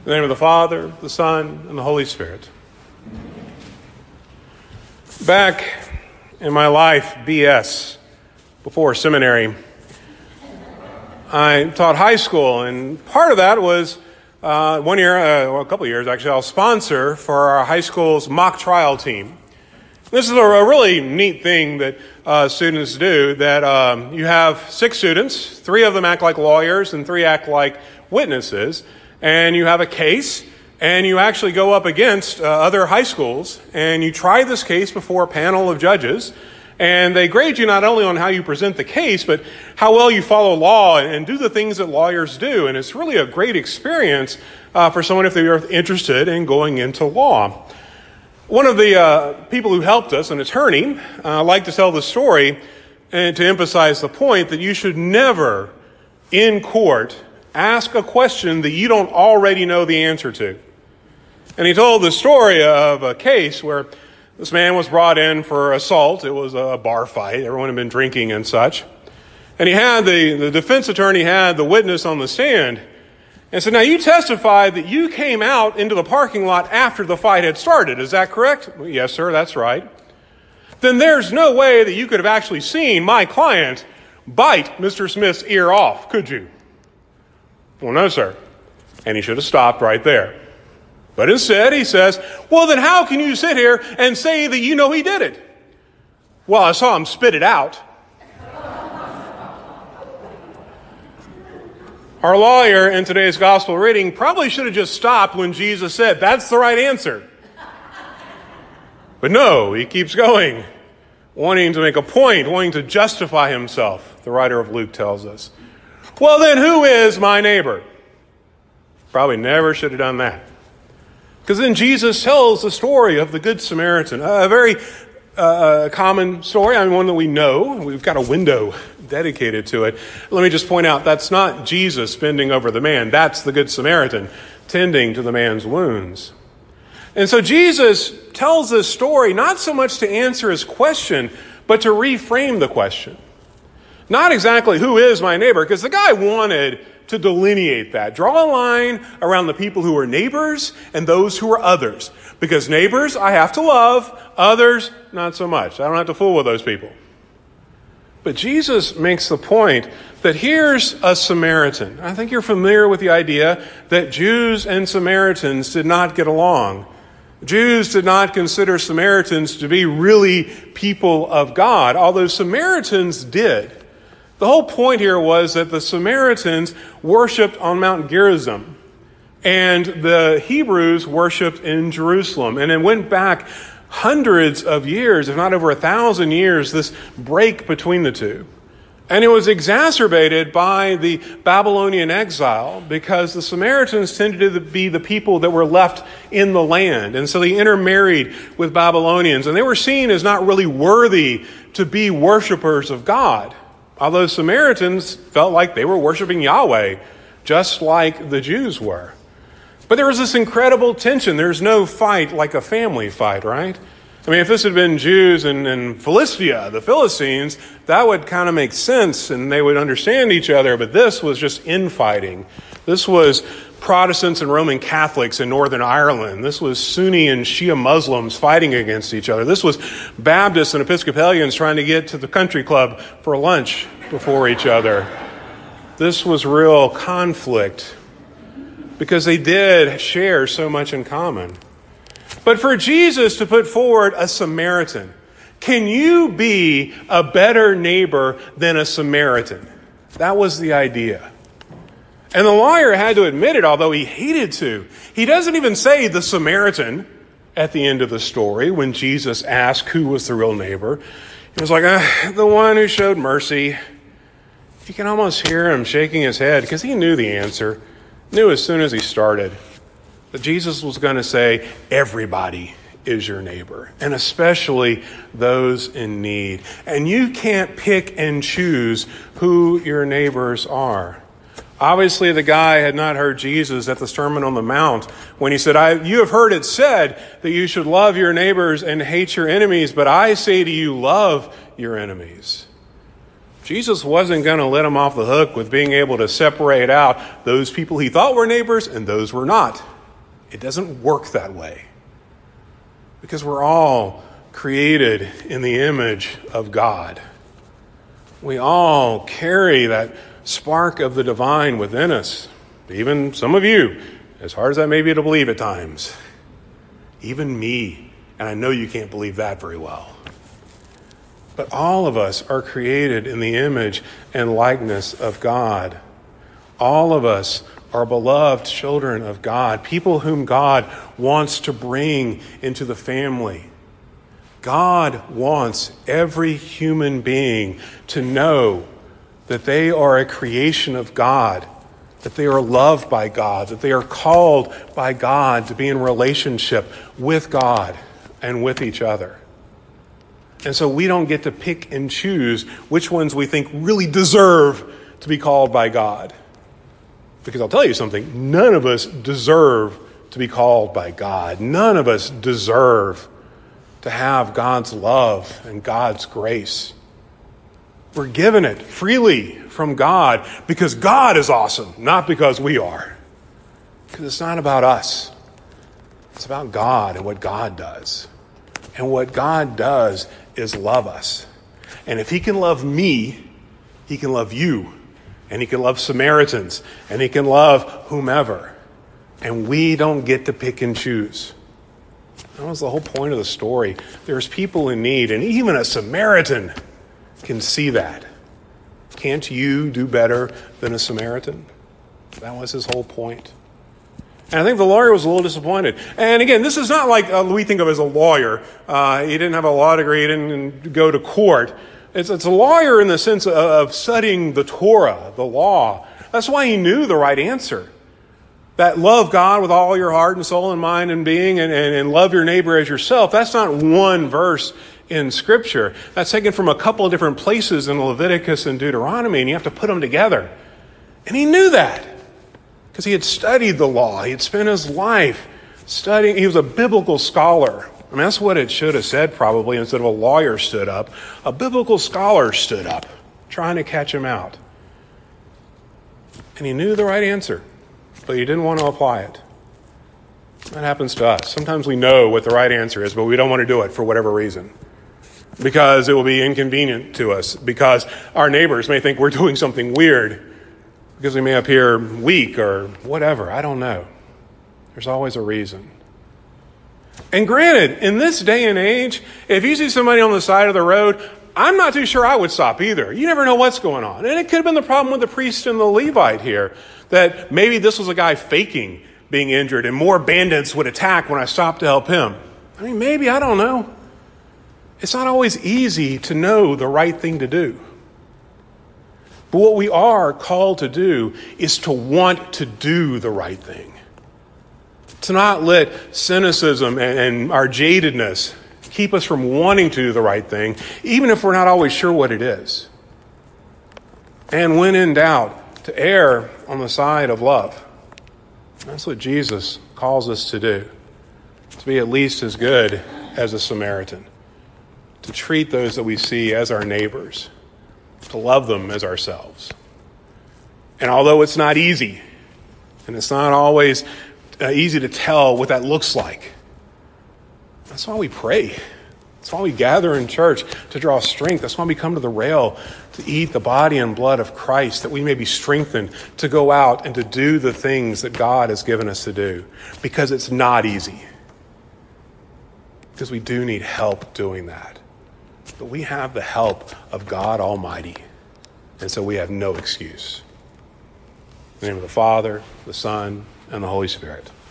In the name of the Father, the Son, and the Holy Spirit. Back in my life, BS, before seminary, I taught high school, and part of that was one year, a couple of years actually, I was sponsor for our high school's mock trial team. This is a really neat thing that students do, that you have 6 students, 3 of them act like lawyers and 3 act like witnesses, and you have a case, and you actually go up against other high schools, and you try this case before a panel of judges, and they grade you not only on how you present the case, but how well you follow law and do the things that lawyers do. And it's really a great experience for someone if they're interested in going into law. One of the people who helped us, an attorney, liked to tell the story and to emphasize the point that you should never, in court, ask a question that you don't already know the answer to. And he told the story of a case where this man was brought in for assault. It was a bar fight. Everyone had been drinking and such. And he had the defense attorney had the witness on the stand and said, "Now you testified that you came out into the parking lot after the fight had started. Is that correct?" "Well, yes, sir, that's right." "Then there's no way that you could have actually seen my client bite Mr. Smith's ear off, could you?" "Well, no, sir." And he should have stopped right there. But instead, he says, "Well, then how can you sit here and say that you know he did it?" "Well, I saw him spit it out." Our lawyer in today's gospel reading probably should have just stopped when Jesus said, "That's the right answer." But no, he keeps going, wanting to make a point, wanting to justify himself, the writer of Luke tells us. "Well, then who is my neighbor?" Probably never should have done that. Because then Jesus tells the story of the Good Samaritan, a very common story, one that we know. We've got a window dedicated to it. Let me just point out, that's not Jesus bending over the man. That's the Good Samaritan tending to the man's wounds. And so Jesus tells this story not so much to answer his question, but to reframe the question. Not exactly who is my neighbor, because the guy wanted to delineate that. Draw a line around the people who are neighbors and those who are others. Because neighbors, I have to love. Others, not so much. I don't have to fool with those people. But Jesus makes the point that here's a Samaritan. I think you're familiar with the idea that Jews and Samaritans did not get along. Jews did not consider Samaritans to be really people of God, although Samaritans did. The whole point here was that the Samaritans worshipped on Mount Gerizim, and the Hebrews worshipped in Jerusalem. And it went back hundreds of years, if not over 1,000 years, this break between the two. And it was exacerbated by the Babylonian exile, because the Samaritans tended to be the people that were left in the land. And so they intermarried with Babylonians, and they were seen as not really worthy to be worshipers of God. Although Samaritans felt like they were worshiping Yahweh, just like the Jews were. But there was this incredible tension. There's no fight like a family fight, right? I mean, if this had been Jews in Philistia, the Philistines, that would kind of make sense and they would understand each other. But this was just infighting. This was Protestants and Roman Catholics in Northern Ireland. This was Sunni and Shia Muslims fighting against each other. This was Baptists and Episcopalians trying to get to the country club for lunch before each other. This was real conflict because they did share so much in common. But for Jesus to put forward a Samaritan, can you be a better neighbor than a Samaritan? That was the idea. And the lawyer had to admit it, although he hated to. He doesn't even say the Samaritan at the end of the story when Jesus asked who was the real neighbor. He was like, the one who showed mercy. You can almost hear him shaking his head because he knew the answer. Knew as soon as he started that Jesus was going to say, everybody is your neighbor, and especially those in need. And you can't pick and choose who your neighbors are. Obviously, the guy had not heard Jesus at the Sermon on the Mount when he said, you have heard it said that you should love your neighbors and hate your enemies, but I say to you, love your enemies. Jesus wasn't going to let him off the hook with being able to separate out those people he thought were neighbors and those were not It doesn't work that way. Because we're all created in the image of God. We all carry that spark of the divine within us. Even some of you, as hard as that may be to believe at times. Even me. And I know you can't believe that very well. But all of us are created in the image and likeness of God. All of us are beloved children of God, people whom God wants to bring into the family. God wants every human being to know that they are a creation of God, that they are loved by God, that they are called by God to be in relationship with God and with each other. And so we don't get to pick and choose which ones we think really deserve to be called by God. Because I'll tell you something, none of us deserve to be called by God. None of us deserve to have God's love and God's grace. We're given it freely from God because God is awesome, not because we are. Because it's not about us. It's about God and what God does. And what God does is love us. And if he can love me, he can love you. And he can love Samaritans. And he can love whomever. And we don't get to pick and choose. That was the whole point of the story. There's people in need. And even a Samaritan can see that. Can't you do better than a Samaritan? That was his whole point. And I think the lawyer was a little disappointed. And again, this is not like we think of as a lawyer. He didn't have a law degree. He didn't go to court. It's a lawyer in the sense of studying the Torah, the law. That's why he knew the right answer. That love God with all your heart and soul and mind and being and love your neighbor as yourself. That's not one verse in Scripture. That's taken from a couple of different places in Leviticus and Deuteronomy, and you have to put them together. And he knew that because he had studied the law. He had spent his life studying. He was a biblical scholar. I mean, that's what it should have said probably instead of a lawyer stood up. A biblical scholar stood up, trying to catch him out. And he knew the right answer, but he didn't want to apply it. That happens to us. Sometimes we know what the right answer is, but we don't want to do it for whatever reason. Because it will be inconvenient to us. Because our neighbors may think we're doing something weird. Because we may appear weak or whatever. I don't know. There's always a reason. And granted, in this day and age, if you see somebody on the side of the road, I'm not too sure I would stop either. You never know what's going on. And it could have been the problem with the priest and the Levite here, that maybe this was a guy faking being injured and more bandits would attack when I stopped to help him. I mean, maybe, I don't know. It's not always easy to know the right thing to do. But what we are called to do is to want to do the right thing. To not let cynicism and our jadedness keep us from wanting to do the right thing, even if we're not always sure what it is. And when in doubt, to err on the side of love. That's what Jesus calls us to do. To be at least as good as a Samaritan. To treat those that we see as our neighbors. To love them as ourselves. And although it's not easy, and it's not always easy to tell what that looks like, that's why we pray. That's why we gather in church, to draw strength. That's why we come to the rail to eat the body and blood of Christ, that we may be strengthened to go out and to do the things that God has given us to do. Because it's not easy. Because we do need help doing that. But we have the help of God Almighty. And so we have no excuse. In the name of the Father, the Son, and the Holy Spirit.